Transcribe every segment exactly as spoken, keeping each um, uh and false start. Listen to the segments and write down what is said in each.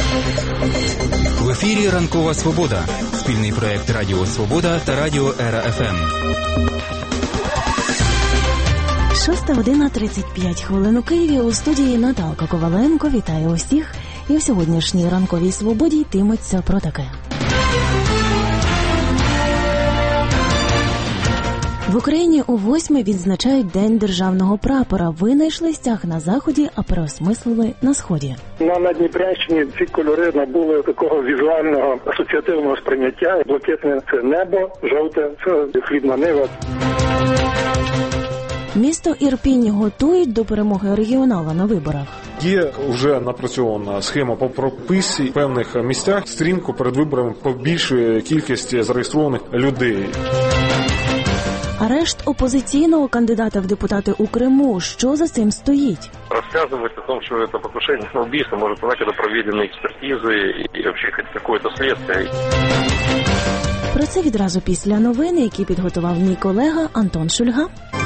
В ефірі «Ранкова Свобода» – спільний проєкт Радіо Свобода та Радіо Ера Еф Ем. шоста година тридцять п'ять хвилин у Києві. У студії Наталка Коваленко. Вітаю усіх. І в сьогоднішній «Ранковій Свободі» йтиметься про таке. В Україні у восьме відзначають День державного прапора. Винайшли стяг на Заході, а переосмислили на Сході. На Надніпрянщині ці кольори набули такого візуального асоціативного сприйняття. Блакитне – це небо, жовте – це хлібна нива. Місто Ірпінь готують до перемоги регіонала на виборах. Є вже напрацьована схема по прописі в певних місцях. Стрімко перед виборами побільшує кількість зареєстрованих людей. Арешт опозиційного кандидата в депутати у Криму. Що за цим стоїть? Рассказывать о том, что это покушение на убийство, может понять, это проведены экспертизы и вообще хоть какое-то следствие. Про це відразу після новин, які підготував мій колега Антон Шульга.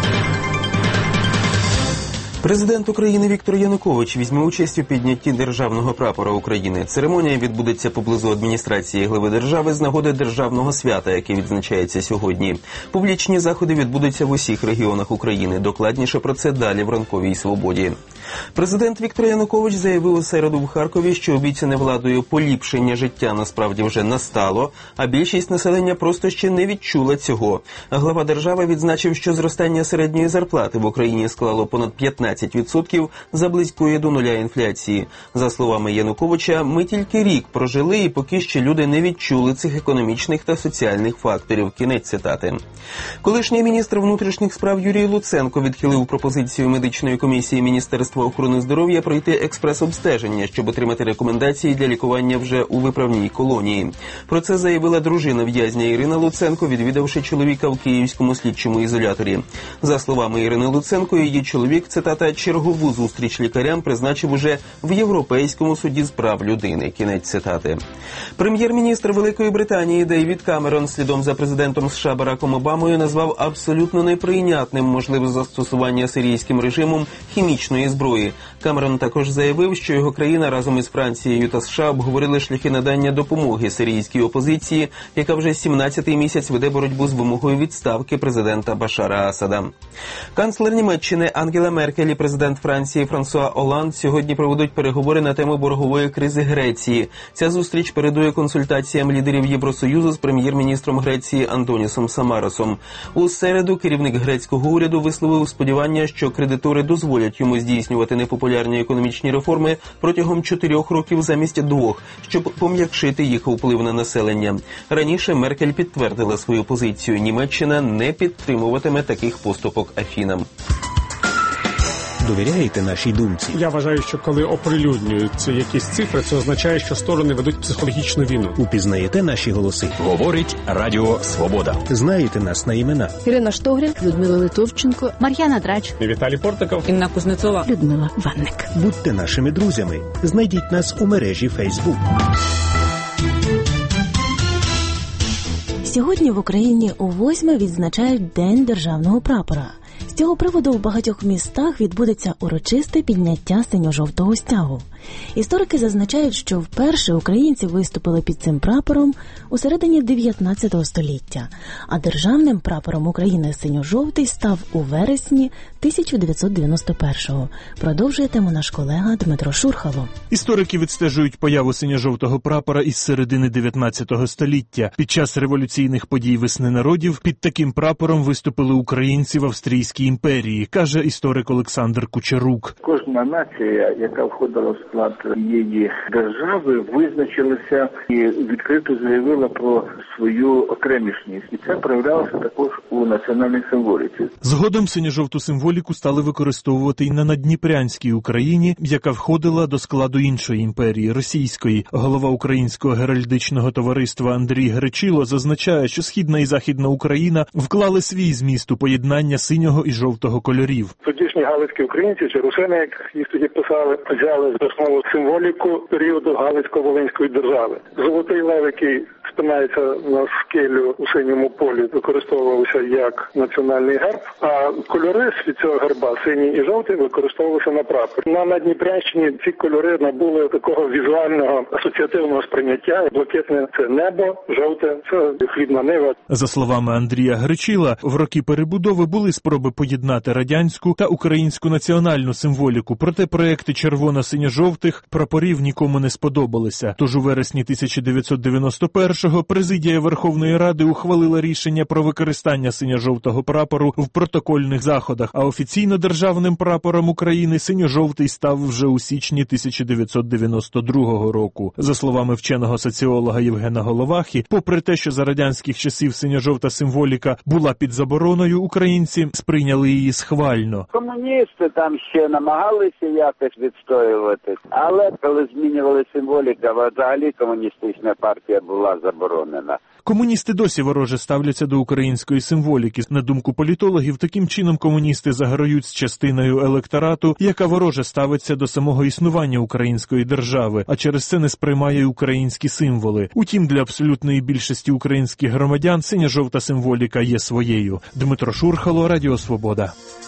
Президент України Віктор Янукович візьме участь у піднятті державного прапора України. Церемонія відбудеться поблизу адміністрації глави держави з нагоди державного свята, яке відзначається сьогодні. Публічні заходи відбудуться в усіх регіонах України. Докладніше про це далі в «Ранковій Свободі». Президент Віктор Янукович заявив у середу в Харкові, що обіцяне владою поліпшення життя насправді вже настало, а більшість населення просто ще не відчула цього. Глава держави відзначив, що зростання середньої зарплати в Україні склало понад п'ятнадцять відсотків за близької до нуля інфляції. За словами Януковича, ми тільки рік прожили і поки ще люди не відчули цих економічних та соціальних факторів. Кінець цитати. Колишній міністр внутрішніх справ Юрій Луценко відхилив пропозицію медичної комісії Міністерства охорони здоров'я пройти експрес-обстеження, щоб отримати рекомендації для лікування вже у виправній колонії. Про це заявила дружина в'язня Ірина Луценко, відвідавши чоловіка в київському слідчому ізоляторі. За словами Ірини Луценко, її чоловік, цитата, чергову зустріч лікарям призначив уже в Європейському суді з прав людини. Кінець цитати. Прем'єр-міністр Великої Британії Дейвід Камерон слідом за президентом США Бараком Обамою назвав абсолютно неприйнятним можливе застосування сирійським режимом хімічної зброї. Камерон також заявив, що його країна разом із Францією та США обговорили шляхи надання допомоги сирійській опозиції, яка вже сімнадцятий місяць веде боротьбу з вимогою відставки президента Башара Асада. Канцлер Німеччини Ангела Меркель і президент Франції Франсуа Олланд сьогодні проведуть переговори на тему боргової кризи Греції. Ця зустріч передує консультаціям лідерів Євросоюзу з прем'єр-міністром Греції Антонісом Самаросом. У середу керівник грецького уряду висловив сподівання, що кредитори дозволять йому здійснювати непопулярні економічні реформи протягом чотирьох років замість двох, щоб пом'якшити їх вплив на населення. Раніше Меркель підтвердила свою позицію. Німеччина не підтримуватиме таких поступок Афінам. Довіряєте нашій думці? Я вважаю, що коли оприлюднюються якісь цифри, це означає, що сторони ведуть психологічну війну. Упізнаєте наші голоси? Говорить Радіо Свобода. Знаєте нас на імена? Ірина Штогря, Людмила Литовченко, Мар'яна Драч, Віталій Портиков, Інна Кузнецова, Людмила Ванник. Будьте нашими друзями. Знайдіть нас у мережі Фейсбук. Сьогодні в Україні у восьме відзначають День державного прапора. З цього приводу в багатьох містах відбудеться урочисте підняття синьо-жовтого стягу. Історики зазначають, що вперше українці виступили під цим прапором у середині дев'ятнадцятого століття, а державним прапором України синьо-жовтий став у вересні тисяча дев'ятсот дев'яносто першого. Продовжує тему наш колега Дмитро Шурхало. Історики відстежують появу синьо-жовтого прапора із середини дев'ятнадцятого століття. Під час революційних подій весни народів під таким прапором виступили українці в Австрійській імперії, каже історик Олександр Кучерук. Кожна нація, яка входила в склад її держави, визначилася і відкрито заявила про свою окремішність. І це проявлялося також у національній символіці. Згодом синьо-жовту символіку стали використовувати і на Надніпрянській Україні, яка входила до складу іншої імперії, російської. Голова Українського геральдичного товариства Андрій Гречило зазначає, що Східна і Західна Україна вклали свій зміст у поєднання синього і жовтого кольорів. Тодішні галицькі українці, чи русини, як їх тоді писали, взяли за основу символіку періоду Галицько-Волинської держави. Золотий лев, який спинається на шкелю у синьому полі, використовувався як національний герб, а кольори від цього герба, синій і жовтий, використовувалися на прапорі. На Надніпрянщині ці кольори набули такого візуального асоціативного сприйняття. Блакитне – це небо, жовте – це хлібна нива. За словами Андрія Гречила, в роки перебудови були спроби поєднати радянську та українську національну символіку, проте проекти червоно-синьо-жовтих прапорів нікому не сподобалися. Тож у вересні тисяча дев'ятсот дев'яносто першого президія Верховної Ради ухвалила рішення про використання синьо-жовтого прапору в протокольних заходах, а офіційно державним прапором України синьо-жовтий став вже у січні тисяча дев'ятсот дев'яносто другого року. За словами вченого соціолога Євгена Головахи, попри те, що за радянських часів синьо-жовта символіка була під забороною, українці сприйняли її схвально. Комуністи там ще намагалися якось відстоювати, але коли змінювали символіка, взагалі комуністична партія була заборонена. Комуністи досі вороже ставляться до української символіки. На думку політологів, таким чином комуністи заграють з частиною електорату, яка вороже ставиться до самого існування української держави, а через це не сприймає українські символи. Утім, для абсолютної більшості українських громадян синьо-жовта символіка є своєю. Дмитро Шурхало, Радіо Свобода.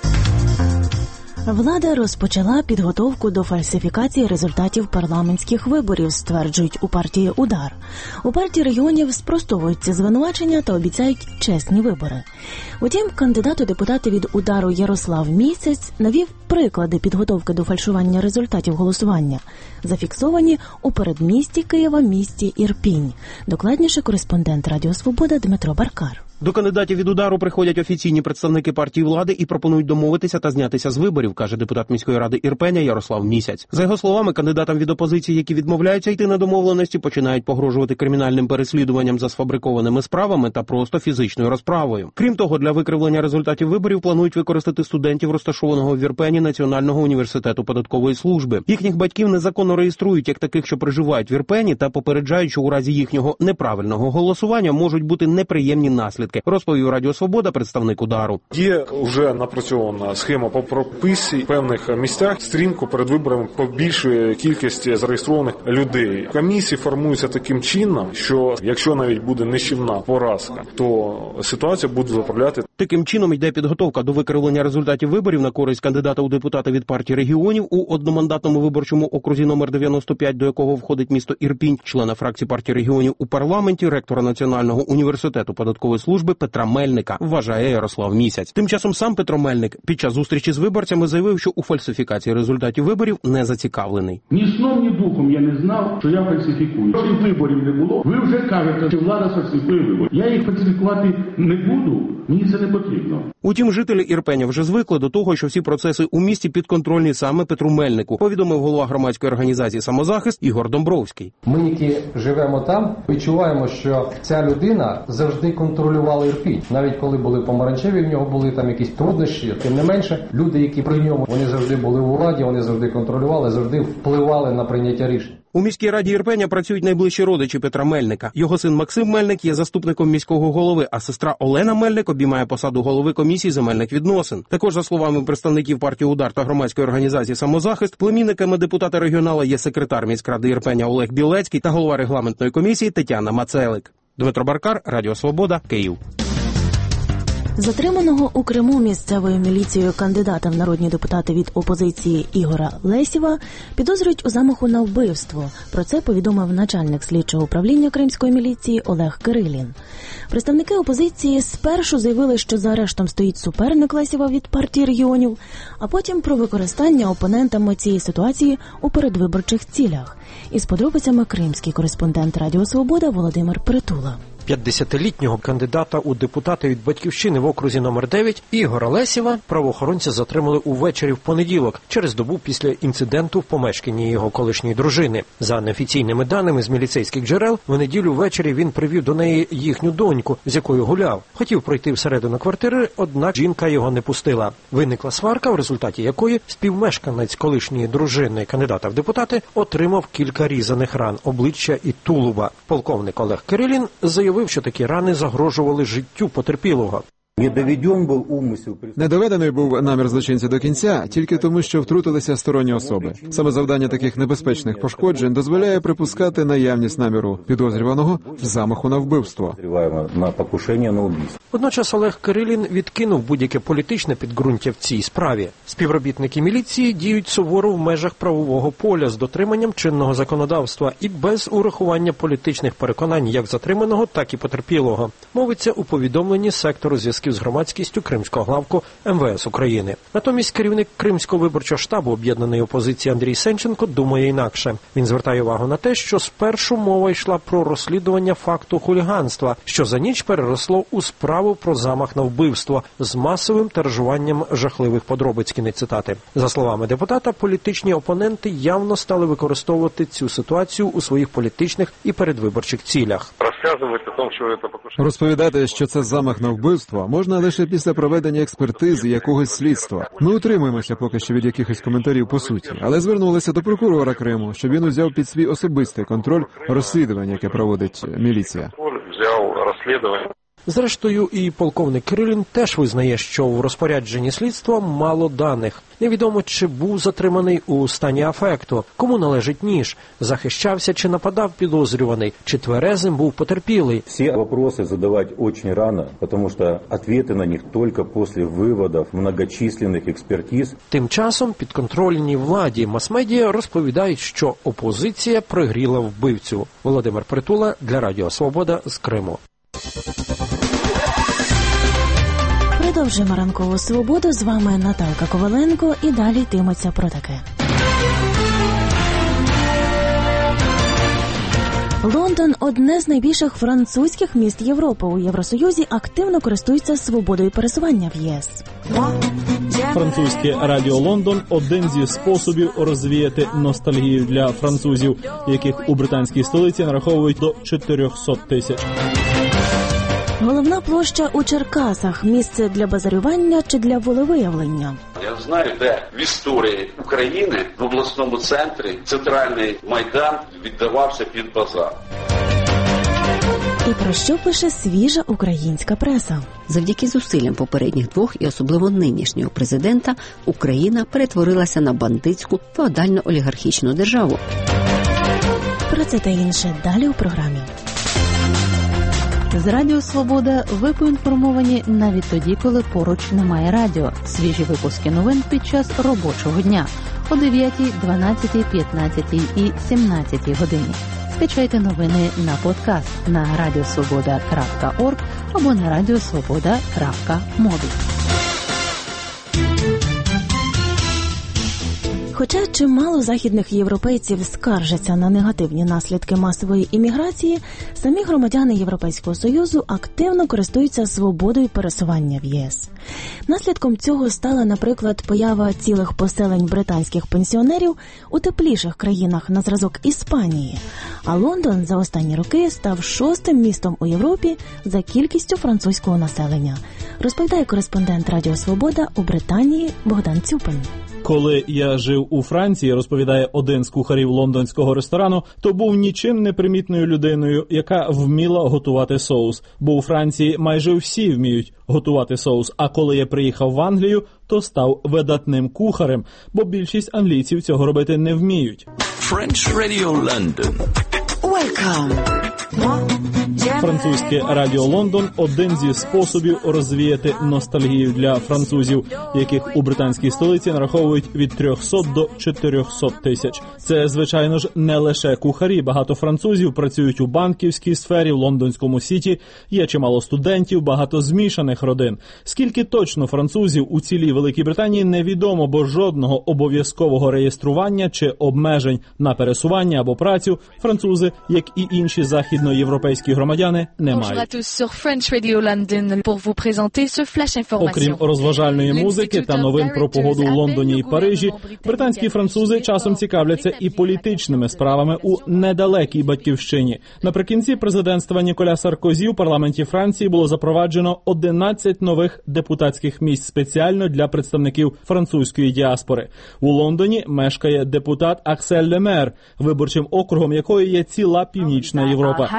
Влада розпочала підготовку до фальсифікації результатів парламентських виборів, стверджують у партії «Удар». У партії регіонів спростовують ці звинувачення та обіцяють чесні вибори. Утім, кандидат у депутати від «Удару» Ярослав Місяць навів приклади підготовки до фальшування результатів голосування, зафіксовані у передмісті Києва місті Ірпінь. Докладніше кореспондент Радіо Свобода Дмитро Баркар. До кандидатів від «Удару» приходять офіційні представники партії влади і пропонують домовитися та знятися з виборів, каже депутат міської ради Ірпеня Ярослав Місяць. За його словами, кандидатам від опозиції, які відмовляються йти на домовленості, починають погрожувати кримінальним переслідуванням за сфабрикованими справами та просто фізичною розправою. Крім того, для викривлення результатів виборів планують використати студентів, розташованого в Ірпені Національного університету податкової служби. Їхніх батьків незаконно реєструють як таких, що проживають в Ірпені, та попереджають, що у разі їхнього неправильного голосування можуть бути неприємні наслідки. Розповів Радіо Свобода представник «Удару». Є вже напрацьована схема по прописі в певних місцях стрімко перед виборами побільшує кількість зареєстрованих людей. Комісії формуються таким чином, що якщо навіть буде нищівна поразка, то ситуація буде заправляти. Таким чином йде підготовка до викривлення результатів виборів на користь кандидата у депутати від партії регіонів у одномандатному виборчому окрузі номер дев'яносто п'ять, до якого входить місто Ірпінь, члена фракції партії регіонів у парламенті, ректора Національного університету податкової служби Петра Мельника, вважає Ярослав Місяць. Тим часом сам Петро Мельник під час зустрічі з виборцями заявив, що у фальсифікації результатів виборів не зацікавлений. Ні сном, ні духом я не знав, що я фальсифікую. Якщо виборів не було, ви вже кажете, що влада фальсифікує вибори. Я їх фальсифікувати не буду, мені це не потрібно. Утім, жителі Ірпеня вже звикли до того, що всі процеси у місті підконтрольні саме Петру Мельнику, повідомив голова громадської організації «Самозахист» Ігор Домбровський. Ми, які живемо там, відчуваємо, що ця людина завжди контролювала Ірпінь. Навіть коли були помаранчеві, в нього були там якісь труднощі. Тим не менше, люди, які при ньому, вони завжди були у владі, вони завжди контролювали, завжди впливали на прийняття рішень. У міській раді Ірпеня працюють найближчі родичі Петра Мельника. Його син Максим Мельник є заступником міського голови, а сестра Олена Мельник обіймає посаду голови комісії земельних відносин. Також, за словами представників партії «Удар» та громадської організації «Самозахист», племінниками депутата регіонала є секретар міськради Ірпеня Олег Білецький та голова регламентної комісії Тетяна Мацелик. Дмитро Баркар, Радіо Свобода, Київ. Затриманого у Криму місцевою міліцією кандидата в народні депутати від опозиції Ігора Лесєва підозрюють у замаху на вбивство. Про це повідомив начальник слідчого управління кримської міліції Олег Кирилін. Представники опозиції спершу заявили, що за арештом стоїть суперник Лесєва від партії регіонів, а потім про використання опонентами цієї ситуації у передвиборчих цілях. Із подробицями кримський кореспондент Радіо Свобода Володимир Притула. п'ятдесятилітнього кандидата у депутати від «Батьківщини» в окрузі номер дев'ять Ігора Лесєва правоохоронці затримали увечері в понеділок, через добу після інциденту в помешканні його колишньої дружини. За неофіційними даними з міліцейських джерел, в неділю ввечері він привів до неї їхню доньку, з якою гуляв. Хотів пройти всередину квартири, однак жінка його не пустила. Виникла сварка, в результаті якої співмешканець колишньої дружини кандидата в депутати отримав кілька різаних ран обличчя і тулуба. Полковник Олег Кирилін заявив, що такі рани загрожували життю потерпілого. Не доведений був намір злочинця до кінця, тільки тому, що втрутилися сторонні особи. Саме завдання таких небезпечних пошкоджень дозволяє припускати наявність наміру підозрюваного в замаху на вбивство. Водночас Олег Кирилін відкинув будь-яке політичне підґрунтя в цій справі. Співробітники міліції діють суворо в межах правового поля з дотриманням чинного законодавства і без урахування політичних переконань як затриманого, так і потерпілого. Мовиться у повідомленні сектору зв'язків з громадськістю Кримського главку ем ве ес України. Натомість керівник Кримського виборчого штабу об'єднаної опозиції Андрій Сенченко думає інакше. Він звертає увагу на те, що спершу мова йшла про розслідування факту хуліганства, що за ніч переросло у справу про замах на вбивство з масовим тиражуванням жахливих подробиць. Кінець цитати. За словами депутата, політичні опоненти явно стали використовувати цю ситуацію у своїх політичних і передвиборчих цілях. Розповідати, що це замах на вбивство, можна лише після проведення експертизи якогось слідства. Ми утримуємося поки що від якихось коментарів по суті, але звернулися до прокурора Криму, щоб він узяв під свій особистий контроль розслідування, яке проводить міліція. Взяв розслідування. Зрештою, і полковник Кирилін теж визнає, що в розпорядженні слідства мало даних. Невідомо, чи був затриманий у стані афекту, кому належить ніж, захищався чи нападав підозрюваний, чи тверезим був потерпілий. Всі питання задавати дуже рано, тому що відповіді на них тільки після виводів многочисленних експертиз. Тим часом підконтрольній владі мас-медіа розповідають, що опозиція пригріла вбивцю. Володимир Притула для Радіо Свобода з Криму. Продовжуємо ранкову свободу. З вами Наталка Коваленко і далі йтиметься про таке. Лондон – одне з найбільших французьких міст Європи. У Євросоюзі активно користуються свободою пересування в ЄС. Французьке радіо «Лондон» – один зі способів розвіяти ностальгію для французів, яких у британській столиці нараховують до чотирьохсот тисяч. Головна площа у Черкасах – місце для базарювання чи для волевиявлення? Я знаю, де в історії України в обласному центрі центральний майдан віддавався під базар. І про що пише свіжа українська преса? Завдяки зусиллям попередніх двох і особливо нинішнього президента Україна перетворилася на бандитську феодально-олігархічну державу. Про це та інше далі у програмі. З Радіо Свобода ви поінформовані навіть тоді, коли поруч немає радіо. Свіжі випуски новин під час робочого дня о дев'ятій, дванадцятій, п'ятнадцятій і сімнадцятій годині. Скачайте новини на подкаст на радіосвобода крапка орг або на радіосвобода крапка мобі. Хоча чимало західних європейців скаржаться на негативні наслідки масової імміграції, самі громадяни Європейського Союзу активно користуються свободою пересування в ЄС. Наслідком цього стала, наприклад, поява цілих поселень британських пенсіонерів у тепліших країнах на зразок Іспанії. А Лондон за останні роки став шостим містом у Європі за кількістю французького населення, розповідає кореспондент Радіо Свобода у Британії Богдан Цюпин. Коли я жив у Франції, розповідає один з кухарів лондонського ресторану, то був нічим не примітною людиною, яка вміла готувати соус. Бо у Франції майже всі вміють готувати соус. А коли я приїхав в Англію, то став видатним кухарем, бо більшість англійців цього робити не вміють. French Radio London. Welcome. Французьке радіо «Лондон» – один зі способів розвіяти ностальгію для французів, яких у британській столиці нараховують від трьохсот до чотирьохсот тисяч. Це, звичайно ж, не лише кухарі. Багато французів працюють у банківській сфері, в лондонському сіті. Є чимало студентів, багато змішаних родин. Скільки точно французів у цілій Великій Британії невідомо, бо жодного обов'язкового реєстрування чи обмежень на пересування або працю французи, як і інші західноєвропейські громадяни, не мають. Окрім розважальної музики та новин про погоду у Лондоні і Парижі, британські французи часом цікавляться і політичними справами у недалекій батьківщині. Наприкінці президентства Ніколя Саркозі у парламенті Франції було запроваджено одинадцять нових депутатських місць спеціально для представників французької діаспори. У Лондоні мешкає депутат Аксель Лемер, виборчим округом якої є ціла Північна Європа. Європа.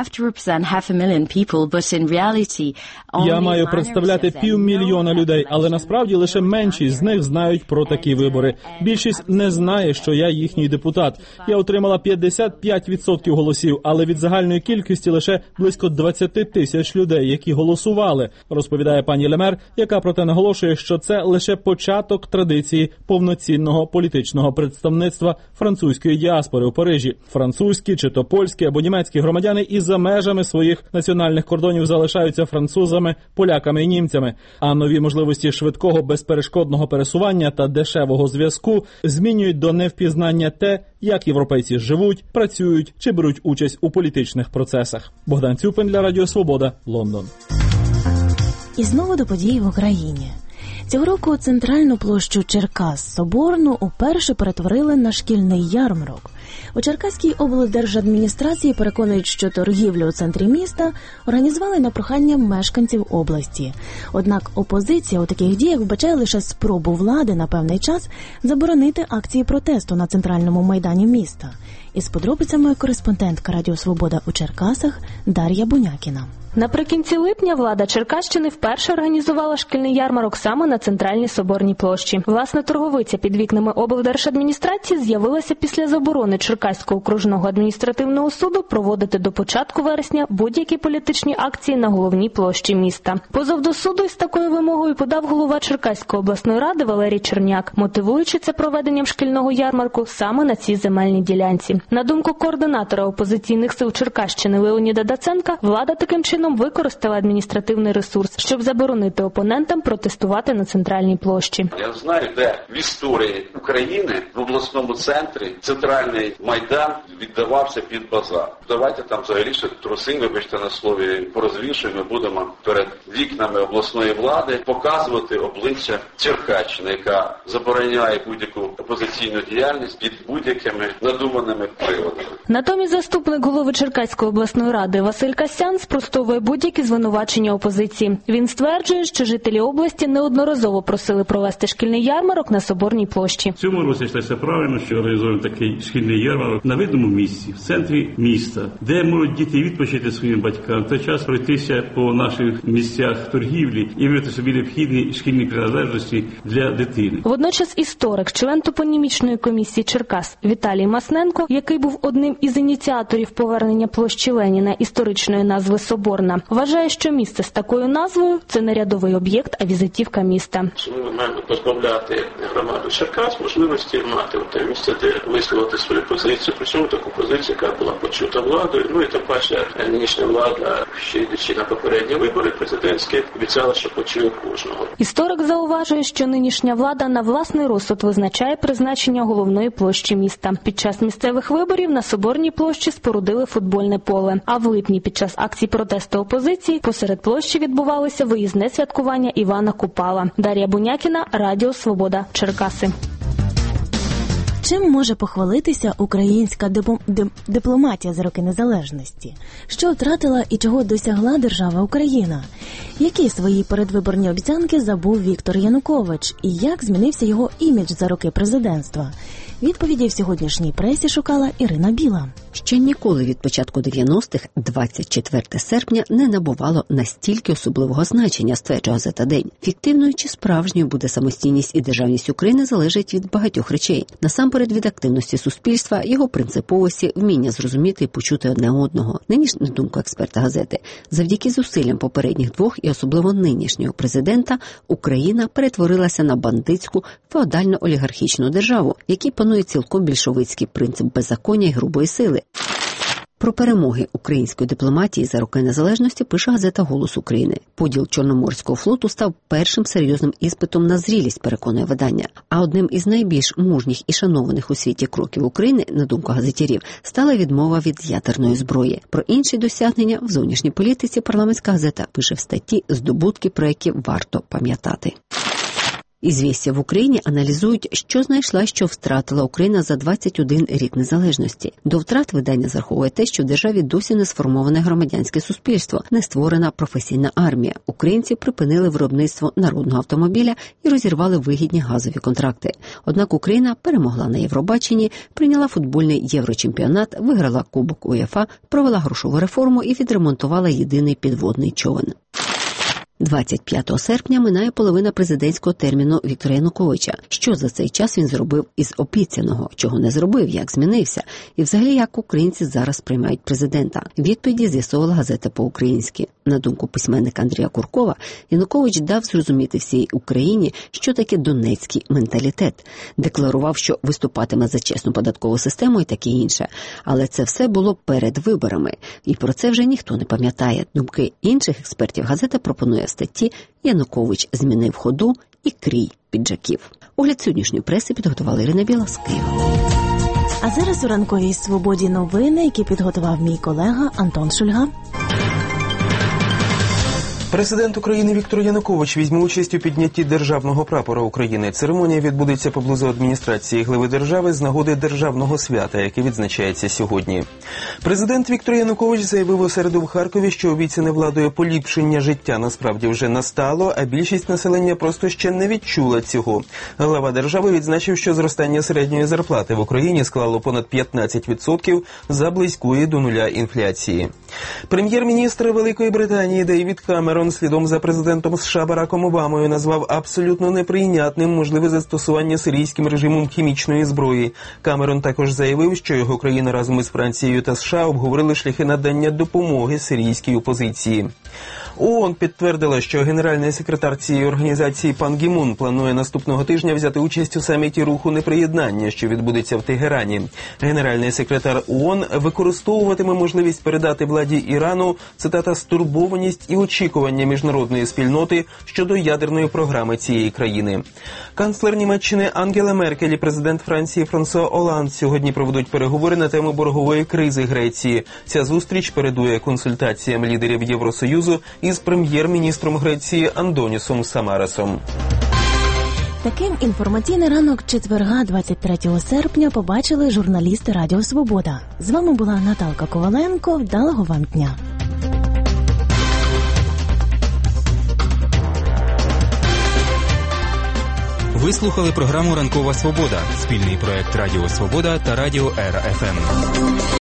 Я маю представляти півмільйона людей, але насправді лише меншість з них знають про такі вибори. Більшість не знає, що я їхній депутат. Я отримала п'ятдесят п'ять відсотків голосів, але від загальної кількості лише близько двадцять тисяч людей, які голосували, розповідає пані Лемер, яка проте наголошує, що це лише початок традиції повноцінного політичного представництва французької діаспори у Парижі. Французькі, чи то польські або німецькі громадяни і за межами своїх національних кордонів залишаються французами, поляками і німцями. А нові можливості швидкого, безперешкодного пересування та дешевого зв'язку змінюють до невпізнання те, як європейці живуть, працюють чи беруть участь у політичних процесах. Богдан Цюпин для Радіо Свобода, Лондон. І знову до подій в Україні. Цього року центральну площу Черкас Соборну уперше перетворили на шкільний ярмарок. У Черкаській облдержадміністрації переконують, що торгівлю у центрі міста організували на прохання мешканців області. Однак опозиція у таких діях вбачає лише спробу влади на певний час заборонити акції протесту на центральному майдані міста. Із подробицями кореспондентка Радіо Свобода у Черкасах Дар'я Бунякіна. Наприкінці липня влада Черкащини вперше організувала шкільний ярмарок саме на центральній Соборній площі. Власне, торговиця під вікнами облдержадміністрації з'явилася після заборони Черкаського окружного адміністративного суду проводити до початку вересня будь-які політичні акції на головній площі міста. Позов до суду із такою вимогою подав голова Черкаської обласної ради Валерій Черняк, мотивуючи це проведенням шкільного ярмарку саме на цій земельній ділянці. На думку координатора опозиційних сил Черкащини Леоніда Даценка, влада таким чином використала адміністративний ресурс, щоб заборонити опонентам протестувати на центральній площі. Я знаю, де в історії України в обласному центрі центральний майдан віддавався під базар. Давайте там взагалі ще труси, вибачте на слові, порозвішуємо, будемо перед вікнами обласної влади показувати обличчя Черкащини, яка забороняє будь-яку опозиційну діяльність під будь-якими надуманими приводами. Натомість заступник голови Черкаської обласної ради Василь Касян спростовує будь-які звинувачення опозиції. Він стверджує, що жителі області неодноразово просили провести шкільний ярмарок на Соборній площі. В цьому році йшлося правильно, що організуємо такий шкільний ярмарок на видному місці, в центрі міста, де можуть діти відпочити своїм батькам, в той час пройтися по наших місцях торгівлі і вибрати собі необхідні шкільні приналежності для дитини. Водночас історик, член топонімічної комісії Черкас Віталій Масненко, який був одним із ініціаторів повернення площі Леніна історичної назви Соборна, вважає, що місце з такою назвою – це не рядовий об'єкт, а візитівка міста. Ми маємо позбавляти громаду Черкас можливості мати те місце, де висловити свою позицію, причому таку позицію, яка була почута владою. Ну і тим паче, нинішня влада, ще йдучи на попередні вибори президентські, обіцяла, що почує кожного. Історик зауважує, що нинішня влада на власний розсуд визначає призначення головної площі міста. Під час місцевих виборів на Соборній площі спорудили футбольне поле, а в липні під час акцій протесту опозиції посеред площі відбувалося виїзне святкування Івана Купала. Дар'я Бунякіна, Радіо Свобода, Черкаси. Чим може похвалитися українська дип- дип- дипломатія за роки незалежності? Що втратила і чого досягла держава Україна? Які свої передвиборні обіцянки забув Віктор Янукович? І як змінився його імідж за роки президентства? Відповіді в сьогоднішній пресі шукала Ірина Біла. Ще ніколи від початку дев'яностих двадцять четвертого серпня не набувало настільки особливого значення, стверджує газета «День». Фіктивною чи справжньою буде самостійність і державність України залежить від багатьох речей. Насамперед від активності суспільства, його принциповості, вміння зрозуміти і почути одне одного. Нині ж, на думку експерта газети, завдяки зусиллям попередніх двох і особливо нинішнього президента, Україна перетворилася на бандитську феодально-олігархічну державу, якій панує цілком більшовицький принцип беззаконня і грубої сили. Про перемоги української дипломатії за роки незалежності пише газета «Голос України». Поділ Чорноморського флоту став першим серйозним іспитом на зрілість, переконує видання. А одним із найбільш мужніх і шанованих у світі кроків України, на думку газетярів, стала відмова від ядерної зброї. Про інші досягнення в зовнішній політиці парламентська газета пише в статті «Здобутки, про які варто пам'ятати». Ізвістя в Україні аналізують, що знайшла, що втратила Україна за двадцять один рік незалежності. До втрат видання зараховує те, що в державі досі не сформоване громадянське суспільство, не створена професійна армія. Українці припинили виробництво народного автомобіля і розірвали вигідні газові контракти. Однак Україна перемогла на Євробаченні, прийняла футбольний єврочемпіонат, виграла Кубок УЄФА, провела грошову реформу і відремонтувала єдиний підводний човен. двадцять п'ятого серпня минає половина президентського терміну Віктора Януковича. Що за цей час він зробив із обіцяного? Чого не зробив? Як змінився? І взагалі, як українці зараз приймають президента? Відповіді з'ясовувала газета «По-українськи». На думку письменника Андрія Куркова, Янукович дав зрозуміти всій Україні, що таке донецький менталітет. Декларував, що виступатиме за чесну податкову систему і таке інше. Але це все було перед виборами. І про це вже ніхто не пам'ятає. Думки інших експертів газета пропонує в статті «Янукович змінив ходу і крій піджаків». Огляд сьогоднішньої преси підготувала Ірина Біла з Києва. А зараз у ранковій «Свободі» новини, які підготував мій колега Антон Шульга. Президент України Віктор Янукович візьме участь у піднятті державного прапора України. Церемонія відбудеться поблизу адміністрації глави держави з нагоди державного свята, яке відзначається сьогодні. Президент Віктор Янукович заявив у середу в Харкові, що обіцяне владою поліпшення життя насправді вже настало, а більшість населення просто ще не відчула цього. Глава держави відзначив, що зростання середньої зарплати в Україні склало понад п'ятнадцять відсотків за близької до нуля інфляції. Прем'єр-міністр Великої Британії Дейвід Камерон слідом за президентом США Бараком Обамою назвав абсолютно неприйнятним можливе застосування сирійським режимом хімічної зброї. Камерон також заявив, що його країна разом із Францією та США обговорили шляхи надання допомоги сирійській опозиції. ООН підтвердила, що генеральний секретар цієї організації Пан Гі Мун планує наступного тижня взяти участь у саміті руху неприєднання, що відбудеться в Тегерані. Генеральний секретар ООН використовуватиме можливість передати владі Ірану, цитата, «стурбованість і очікування міжнародної спільноти щодо ядерної програми цієї країни». Канцлер Німеччини Ангела Меркель і президент Франції Франсуа Оланд сьогодні проведуть переговори на тему боргової кризи Греції. Ця зустріч передує консультаціям лідерів Євросоюзу із прем'єр-міністром Греції Андонісом Самарасом. Таким інформаційний ранок четверга, двадцять третього серпня, побачили журналісти Радіо Свобода. З вами була Наталка Коваленко. Вдалого вам дня. Ви слухали програму «Ранкова Свобода» – спільний проект Радіо Свобода та Радіо Ера Еф Ем.